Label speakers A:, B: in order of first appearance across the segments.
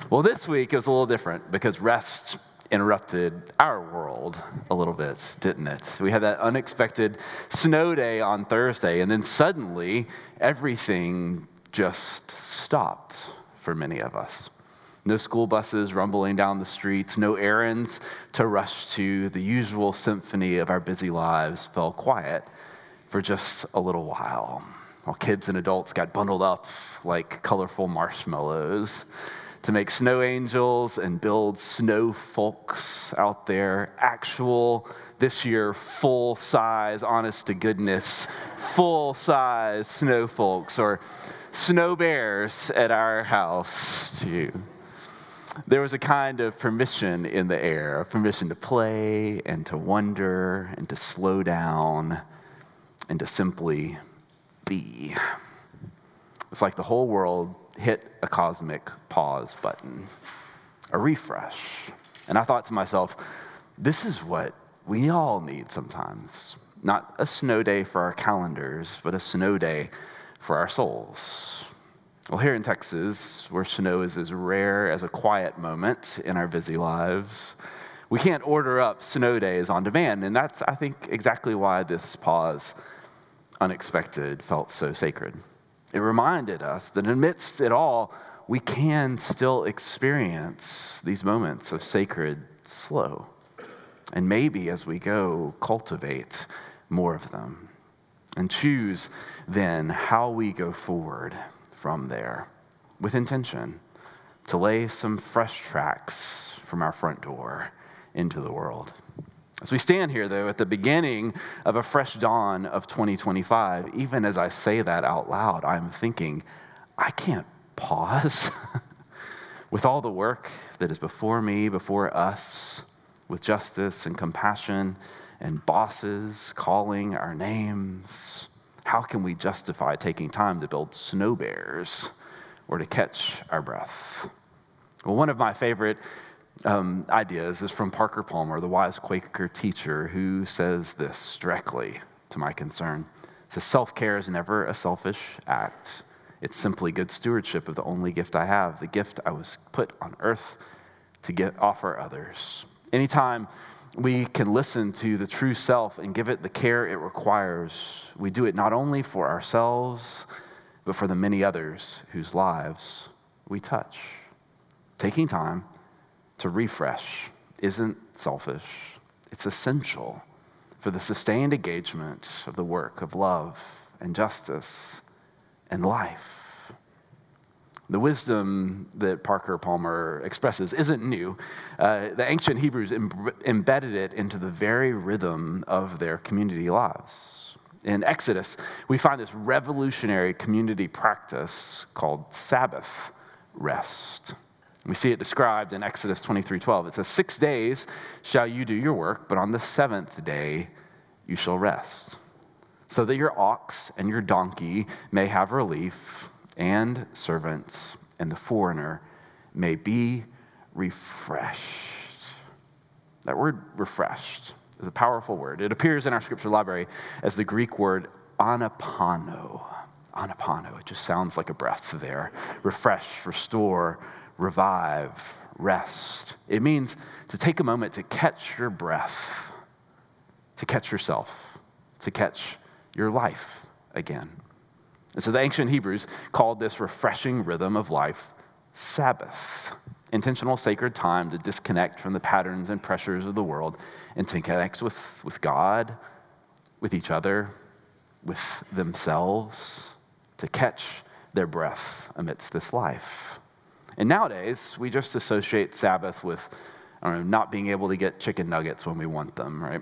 A: Well, this week it was a little different because rest interrupted our world a little bit, didn't it? We had that unexpected snow day on Thursday, and then suddenly everything just stopped for many of us. No school buses rumbling down the streets, no errands to rush to. The usual symphony of our busy lives fell quiet for just a little while kids and adults got bundled up like colorful marshmallows to make snow angels and build snow folks out there, actual, this year, full-size, honest-to-goodness, full-size snow folks, or snow bears at our house, too. There was a kind of permission in the air, a permission to play and to wonder and to slow down and to simply be. It's like the whole world hit a cosmic pause button, a refresh. And I thought to myself, this is what we all need sometimes. Not a snow day for our calendars, but a snow day for our souls. Well, here in Texas, where snow is as rare as a quiet moment in our busy lives, we can't order up snow days on demand. And that's, I think, exactly why this pause, unexpected, felt so sacred. It reminded us that amidst it all, we can still experience these moments of sacred slow. And maybe as we go, cultivate more of them. And choose then how we go forward from there with intention to lay some fresh tracks from our front door into the world. As we stand here, though, at the beginning of a fresh dawn of 2025, even as I say that out loud, I'm thinking, I can't pause with all the work that is before me, before us, with justice and compassion and bosses calling our names. How can we justify taking time to build snow bears or to catch our breath? Well, one of my favorite ideas is from Parker Palmer, the wise Quaker teacher, who says this directly to my concern. It says, self-care is never a selfish act. It's simply good stewardship of the only gift I have, the gift I was put on earth to offer others. Anytime we can listen to the true self and give it the care it requires, we do it not only for ourselves, but for the many others whose lives we touch. Taking time to refresh isn't selfish. It's essential for the sustained engagement of the work of love and justice and life. The wisdom that Parker Palmer expresses isn't new. The ancient Hebrews embedded it into the very rhythm of their community lives. In Exodus, we find this revolutionary community practice called Sabbath rest. We see it described in Exodus 23:12. It says, 6 days shall you do your work, but on the seventh day you shall rest, so that your ox and your donkey may have relief, and servants and the foreigner may be refreshed. That word refreshed is a powerful word. It appears in our scripture library as the Greek word anapano. Anapano, it just sounds like a breath there. Refresh, restore, revive, rest. It means to take a moment to catch your breath, to catch yourself, to catch your life again. And so the ancient Hebrews called this refreshing rhythm of life Sabbath, intentional sacred time to disconnect from the patterns and pressures of the world and to connect with God, with each other, with themselves, to catch their breath amidst this life. And nowadays, we just associate Sabbath with, not being able to get chicken nuggets when we want them, right?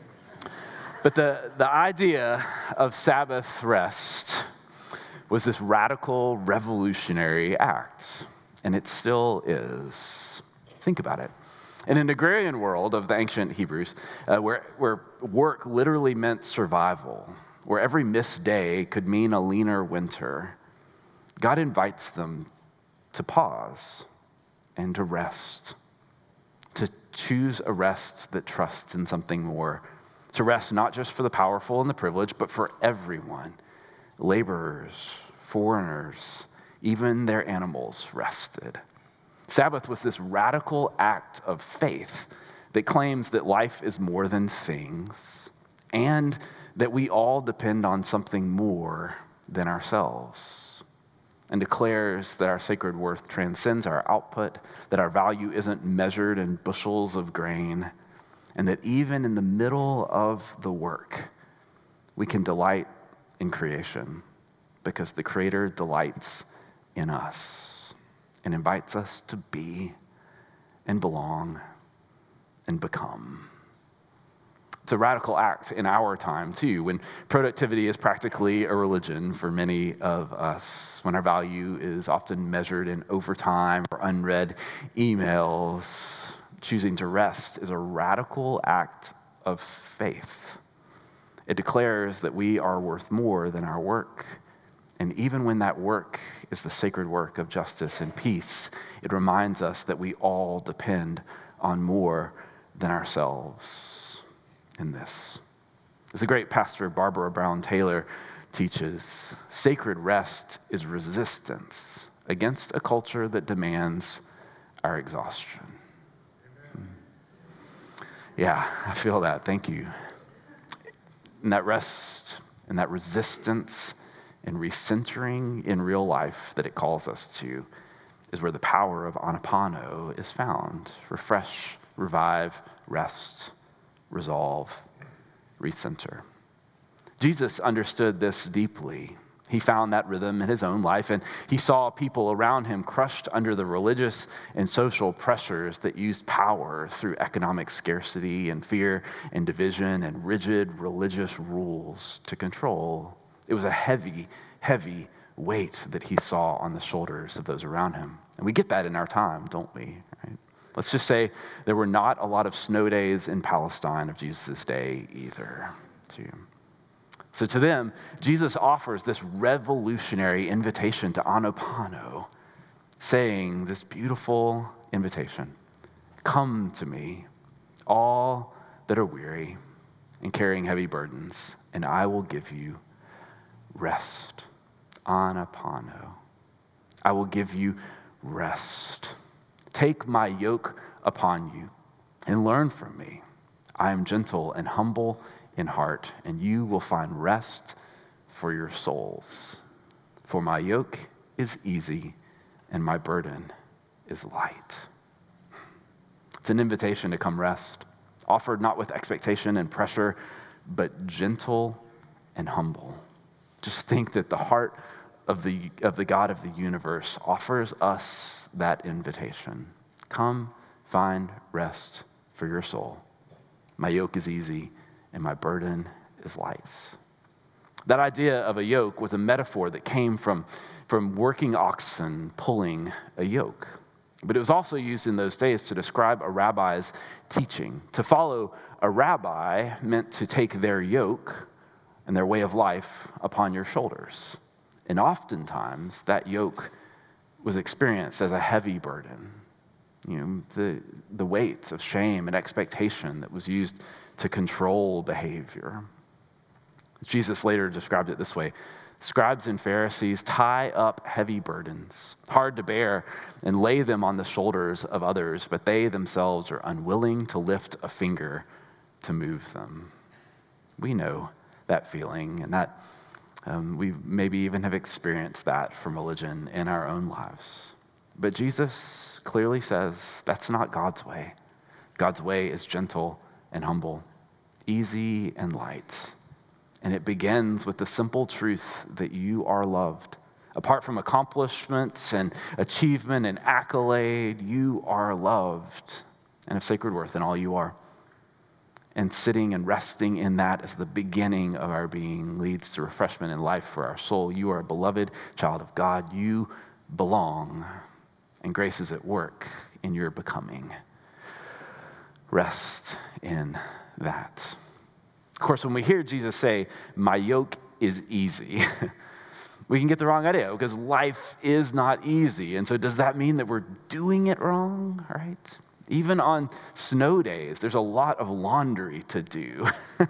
A: But the idea of Sabbath rest was this radical, revolutionary act, and it still is. Think about it. In an agrarian world of the ancient Hebrews, where work literally meant survival, where every missed day could mean a leaner winter, God invites them to pause and to rest, to choose a rest that trusts in something more, to rest not just for the powerful and the privileged, but for everyone. Laborers, foreigners, even their animals rested. Sabbath was this radical act of faith that claims that life is more than things and that we all depend on something more than ourselves, and declares that our sacred worth transcends our output, that our value isn't measured in bushels of grain, and that even in the middle of the work, we can delight in creation because the Creator delights in us and invites us to be and belong and become. It's a radical act in our time, too, when productivity is practically a religion for many of us, when our value is often measured in overtime or unread emails. Choosing to rest is a radical act of faith. It declares that we are worth more than our work. And even when that work is the sacred work of justice and peace, it reminds us that we all depend on more than ourselves in this. As the great pastor Barbara Brown Taylor teaches, sacred rest is resistance against a culture that demands our exhaustion. Yeah, I feel that. Thank you. And that rest and that resistance and recentering in real life that it calls us to is where the power of Anapano is found. Refresh, revive, rest, resolve, recenter. Jesus understood this deeply. He found that rhythm in his own life, and he saw people around him crushed under the religious and social pressures that used power through economic scarcity and fear and division and rigid religious rules to control. It was a heavy, heavy weight that he saw on the shoulders of those around him. And we get that in our time, don't we? Right? Let's just say there were not a lot of snow days in Palestine of Jesus' day either. So to them, Jesus offers this revolutionary invitation to Anapano, saying this beautiful invitation, come to me, all that are weary and carrying heavy burdens, and I will give you rest. Anapano. I will give you rest. Take my yoke upon you and learn from me. I am gentle and humble in heart, and you will find rest for your souls. For my yoke is easy and my burden is light. It's an invitation to come rest, offered not with expectation and pressure, but gentle and humble. Just think that the heart of the God of the universe offers us that invitation. Come, find rest for your soul. My yoke is easy and my burden is light. That idea of a yoke was a metaphor that came from working oxen pulling a yoke. But it was also used in those days to describe a rabbi's teaching. To follow a rabbi meant to take their yoke and their way of life upon your shoulders. And oftentimes that yoke was experienced as a heavy burden. The weight of shame and expectation that was used to control behavior. Jesus later described it this way: scribes and Pharisees tie up heavy burdens, hard to bear, and lay them on the shoulders of others, but they themselves are unwilling to lift a finger to move them. We know that feeling, and that we maybe even have experienced that from religion in our own lives. But Jesus clearly says that's not God's way. God's way is gentle and humble, easy and light. And it begins with the simple truth that you are loved. Apart from accomplishments and achievement and accolade, you are loved and of sacred worth in all you are. And sitting and resting in that as the beginning of our being leads to refreshment and life for our soul. You are a beloved child of God. You belong, and grace is at work in your becoming. Rest in that. Of course, when we hear Jesus say, my yoke is easy, we can get the wrong idea because life is not easy. And so does that mean that we're doing it wrong, right? Even on snow days, there's a lot of laundry to do.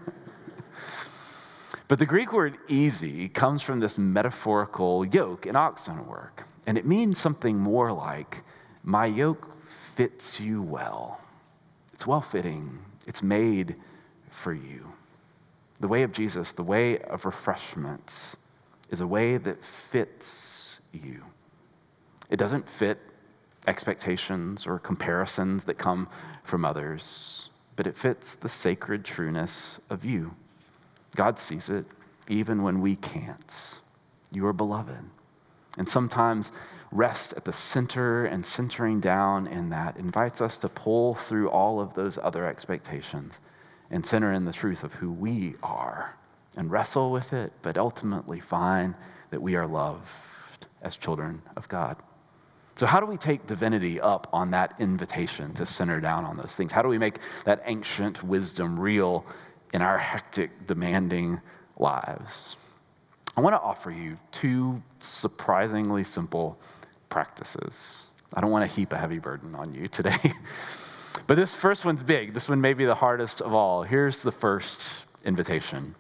A: But the Greek word easy comes from this metaphorical yoke in oxen work. And it means something more like My yoke fits you well. It's well-fitting. It's made for you. The way of Jesus, the way of refreshments, is a way that fits you. It doesn't fit expectations or comparisons that come from others, but it fits the sacred trueness of you. God sees it even when we can't. You are beloved. And sometimes rest at the center and centering down in that invites us to pull through all of those other expectations and center in the truth of who we are and wrestle with it, but ultimately find that we are loved as children of God. So how do we take divinity up on that invitation to center down on those things? How do we make that ancient wisdom real in our hectic, demanding lives? I want to offer you two surprisingly simple practices. I don't want to heap a heavy burden on you today. But this first one's big. This one may be the hardest of all. Here's the first invitation.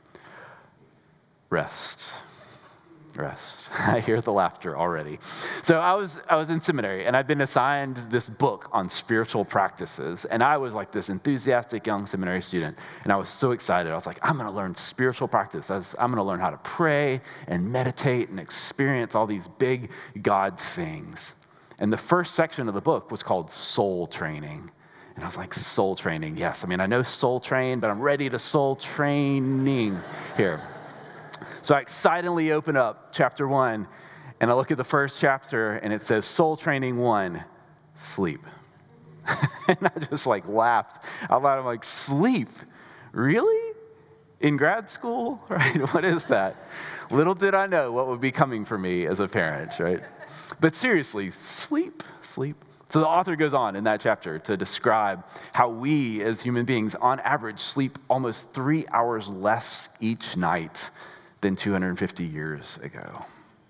A: Rest. Rest. I hear the laughter already. So I was in seminary, and I'd been assigned this book on spiritual practices, and I was like this enthusiastic young seminary student, and I was so excited. I was like, I'm going to learn spiritual practice. I'm going to learn how to pray and meditate and experience all these big God things. And the first section of the book was called Soul Training. And I was like, soul training, yes. I mean, I know soul train, but I'm ready to soul training here. So I excitedly open up chapter 1, and I look at the first chapter, and it says, Soul Training 1, sleep. And I just like laughed out loud. I'm like, sleep? Really? In grad school? Right? What is that? Little did I know what would be coming for me as a parent, right? But seriously, sleep. So the author goes on in that chapter to describe how we as human beings, on average, sleep almost 3 hours less each night than 250 years ago.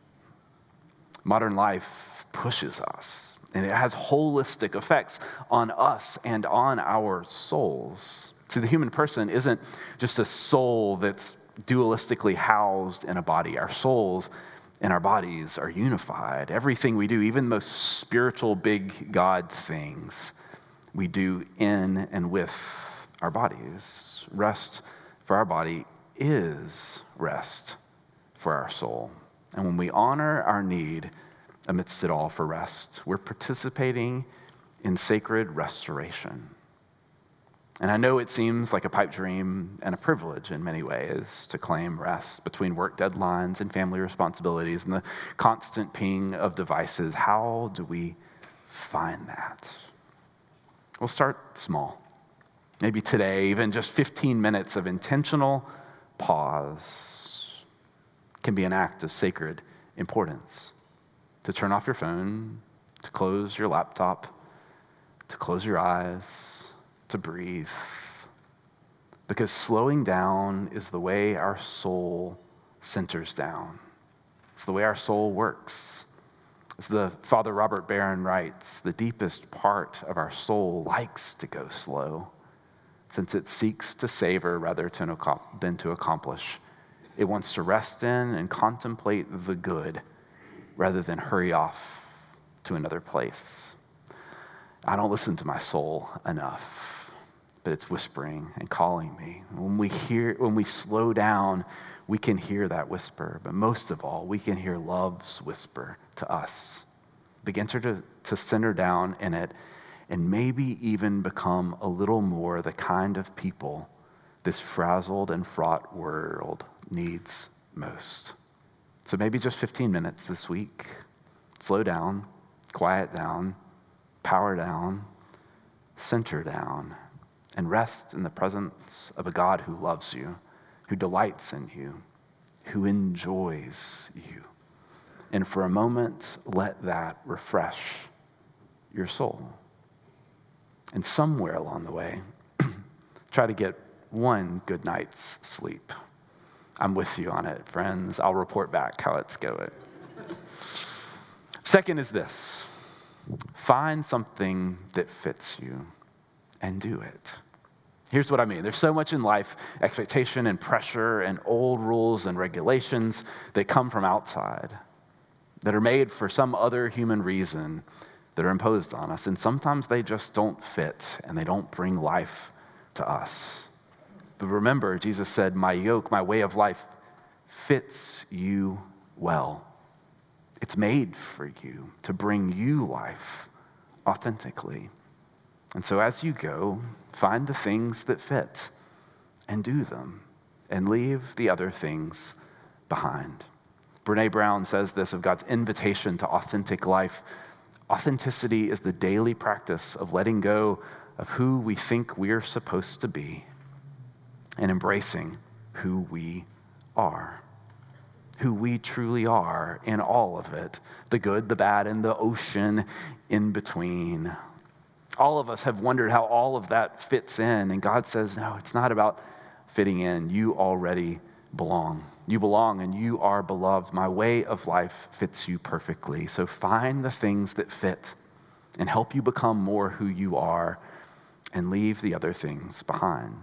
A: Modern life pushes us, and it has holistic effects on us and on our souls. See, the human person isn't just a soul that's dualistically housed in a body. Our souls and our bodies are unified. Everything we do, even the most spiritual big God things, we do in and with our bodies. Rest for our body is rest for our soul. And when we honor our need amidst it all for rest, we're participating in sacred restoration. And I know it seems like a pipe dream and a privilege in many ways to claim rest between work deadlines and family responsibilities and the constant ping of devices. How do we find that? We'll start small. Maybe today, even just 15 minutes of intentional pause can be an act of sacred importance. To turn off your phone, to close your laptop, to close your eyes, to breathe. Because slowing down is the way our soul centers down. It's the way our soul works. As the Father Robert Barron writes, the deepest part of our soul likes to go slow, since it seeks to savor rather than to accomplish. It wants to rest in and contemplate the good rather than hurry off to another place. I don't listen to my soul enough, but it's whispering and calling me. When we slow down, we can hear that whisper, but most of all, we can hear love's whisper to us. Begin to center down in it, and maybe even become a little more the kind of people this frazzled and fraught world needs most. So maybe just 15 minutes this week. Slow down, quiet down, power down, center down, and rest in the presence of a God who loves you, who delights in you, who enjoys you. And for a moment, let that refresh your soul. And somewhere along the way, try to get one good night's sleep. I'm with you on it, friends. I'll report back how it's going. Second is this: find something that fits you and do it. Here's what I mean. There's so much in life, expectation and pressure and old rules and regulations that come from outside, that are made for some other human reason that are imposed on us. And sometimes they just don't fit and they don't bring life to us. But remember, Jesus said, my yoke, my way of life fits you well. It's made for you to bring you life authentically. And so as you go, find the things that fit and do them and leave the other things behind. Brene Brown says this of God's invitation to authentic life. Authenticity is the daily practice of letting go of who we think we're supposed to be and embracing who we are. Who we truly are in all of it, the good, the bad, and the ocean in between. All of us have wondered how all of that fits in, and God says, no, it's not about fitting in. You already belong. You belong and you are beloved. My way of life fits you perfectly. So find the things that fit and help you become more who you are and leave the other things behind.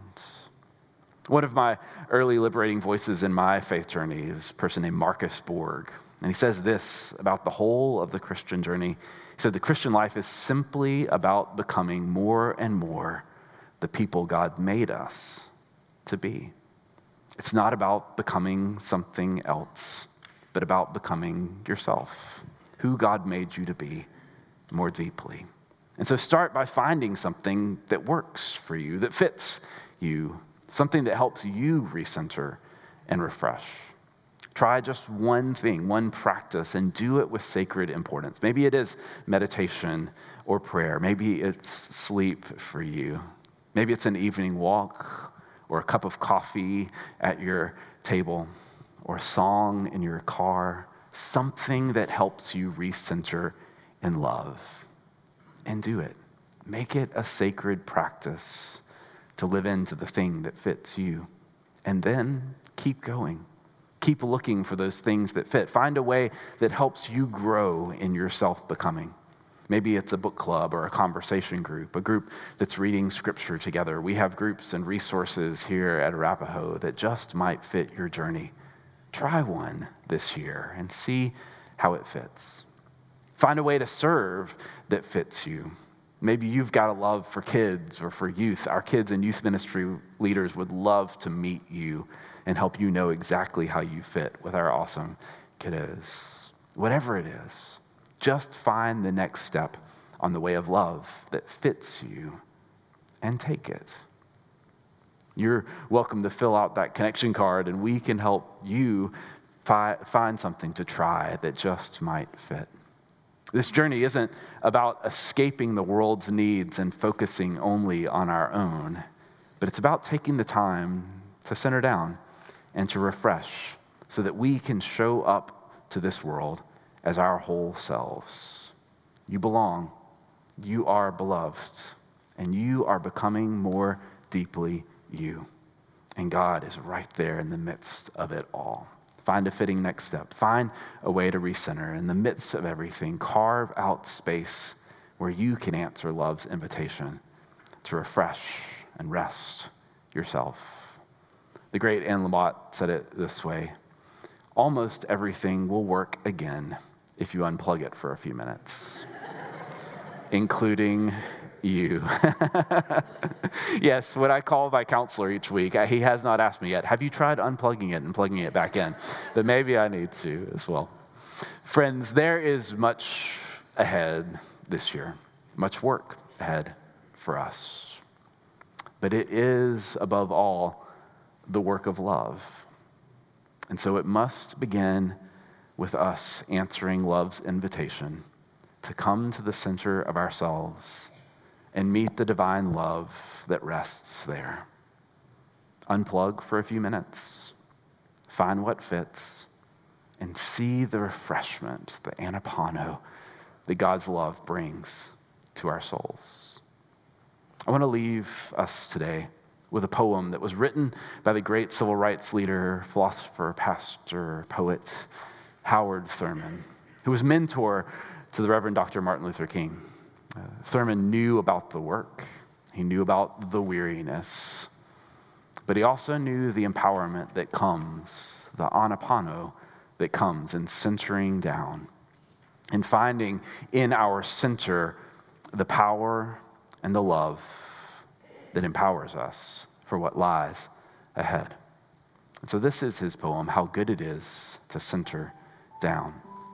A: One of my early liberating voices in my faith journey is a person named Marcus Borg. And he says this about the whole of the Christian journey. He said, the Christian life is simply about becoming more and more the people God made us to be. It's not about becoming something else, but about becoming yourself, who God made you to be more deeply. And so start by finding something that works for you, that fits you, something that helps you recenter and refresh. Try just one thing, one practice, and do it with sacred importance. Maybe it is meditation or prayer. Maybe it's sleep for you. Maybe it's an evening walk or a cup of coffee at your table or a song in your car. Something that helps you recenter in love. And do it. Make it a sacred practice to live into the thing that fits you. And then keep going. Keep looking for those things that fit. Find a way that helps you grow in your self-becoming. Maybe it's a book club or a conversation group, a group that's reading scripture together. We have groups and resources here at Arapahoe that just might fit your journey. Try one this year and see how it fits. Find a way to serve that fits you. Maybe you've got a love for kids or for youth. Our kids and youth ministry leaders would love to meet you and help you know exactly how you fit with our awesome kiddos. Whatever it is, just find the next step on the way of love that fits you and take it. You're welcome to fill out that connection card and we can help you find something to try that just might fit. This journey isn't about escaping the world's needs and focusing only on our own, but it's about taking the time to center down and to refresh so that we can show up to this world as our whole selves. You belong, you are beloved, and you are becoming more deeply you. And God is right there in the midst of it all. Find a fitting next step. Find a way to recenter. In the midst of everything, carve out space where you can answer love's invitation to refresh and rest yourself. The great Anne Lamott said it this way: almost everything will work again if you unplug it for a few minutes, including you. Yes, when I call my counselor each week, he has not asked me yet, have you tried unplugging it and plugging it back in? But maybe I need to as well. Friends, there is much ahead this year, much work ahead for us. But it is, above all, the work of love. And so it must begin with us answering love's invitation to come to the center of ourselves and meet the divine love that rests there. Unplug for a few minutes, find what fits, and see the refreshment, the anapano, that God's love brings to our souls. I want to leave us today with a poem that was written by the great civil rights leader, philosopher, pastor, poet, Howard Thurman, who was mentor to the Reverend Dr. Martin Luther King. Thurman knew about the work. He knew about the weariness. But he also knew the empowerment that comes, the anapano that comes in centering down and finding in our center the power and the love that empowers us for what lies ahead. And so this is his poem, How Good It Is to Center Down.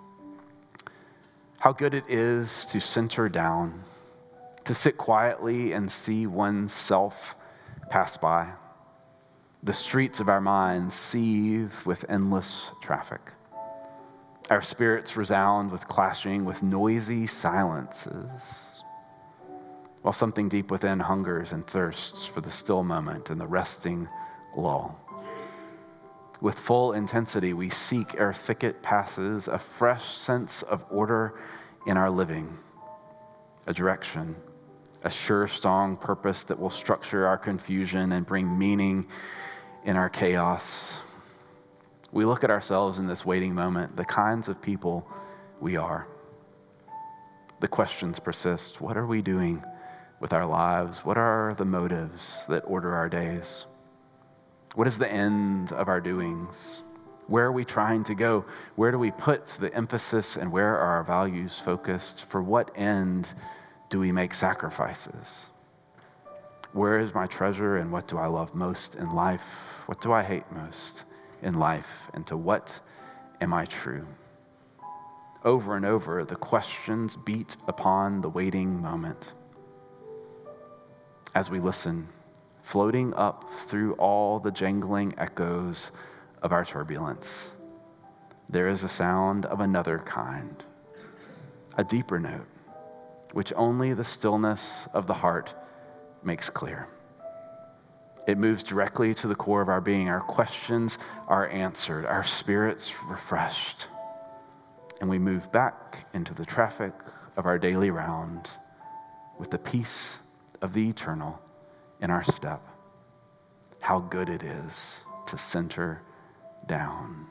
A: How good it is to center down, to sit quietly and see oneself pass by. The streets of our minds seethe with endless traffic. Our spirits resound with clashing, with noisy silences, while something deep within hungers and thirsts for the still moment and the resting lull. With full intensity, we seek ere thicket passes a fresh sense of order in our living, a direction, a sure, strong purpose that will structure our confusion and bring meaning in our chaos. We look at ourselves in this waiting moment, the kinds of people we are. The questions persist. What are we doing with our lives? What are the motives that order our days? What is the end of our doings? Where are we trying to go? Where do we put the emphasis and where are our values focused? For what end do we make sacrifices? Where is my treasure and what do I love most in life? What do I hate most in life? And to what am I true? Over and over, the questions beat upon the waiting moment. As we listen, floating up through all the jangling echoes of our turbulence, there is a sound of another kind, a deeper note, which only the stillness of the heart makes clear. It moves directly to the core of our being. Our questions are answered, our spirits refreshed, and we move back into the traffic of our daily round with the peace of the eternal in our step. How good it is to center down.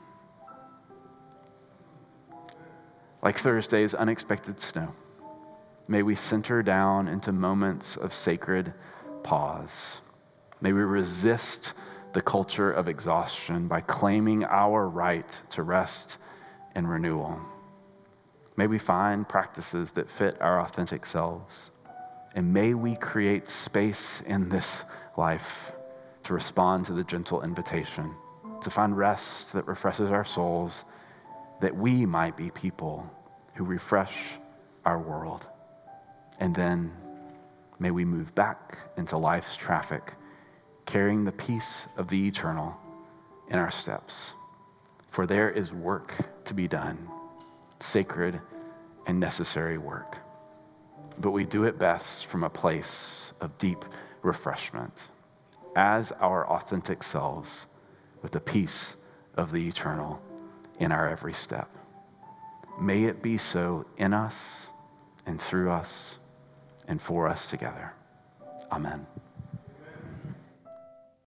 A: Like Thursday's unexpected snow, may we center down into moments of sacred pause. May we resist the culture of exhaustion by claiming our right to rest and renewal. May we find practices that fit our authentic selves. And may we create space in this life to respond to the gentle invitation, to find rest that refreshes our souls, that we might be people who refresh our world. And then may we move back into life's traffic, carrying the peace of the eternal in our steps. For there is work to be done, sacred and necessary work. But we do it best from a place of deep refreshment as our authentic selves with the peace of the eternal in our every step. May it be so in us and through us and for us together. Amen.